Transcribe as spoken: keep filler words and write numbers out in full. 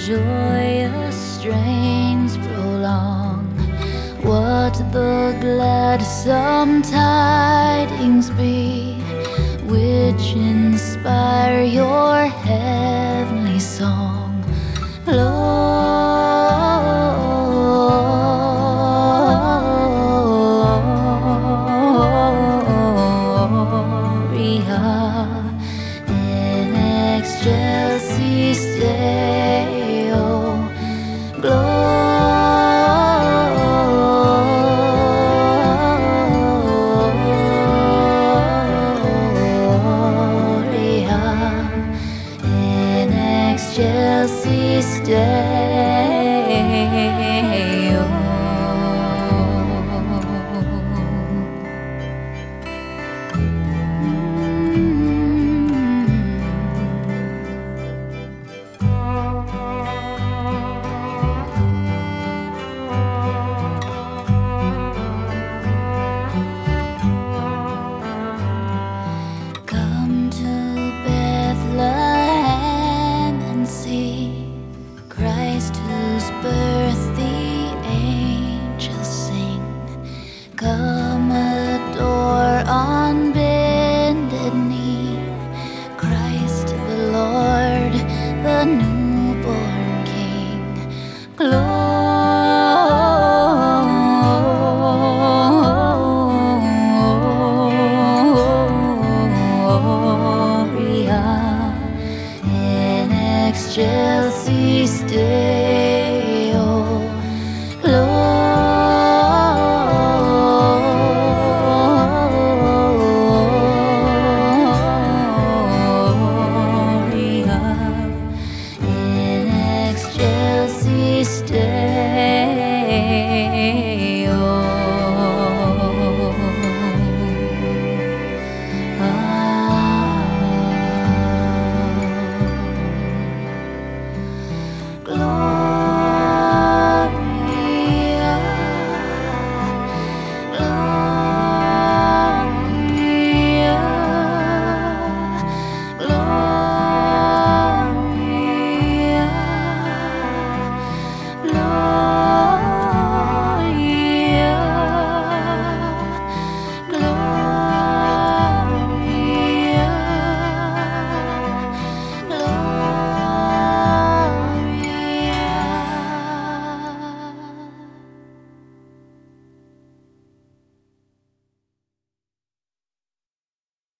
joyous strains prolong what the gladsome tidings be, which inspire your heavenly song. Gloria in excelsis Deo. Gloria in excelsis Deo. Come to Bethlehem and see Christ, whose birth the angels sing. Come adore on bended knee Christ the Lord, the newborn King. Gloria in excelsis Deo.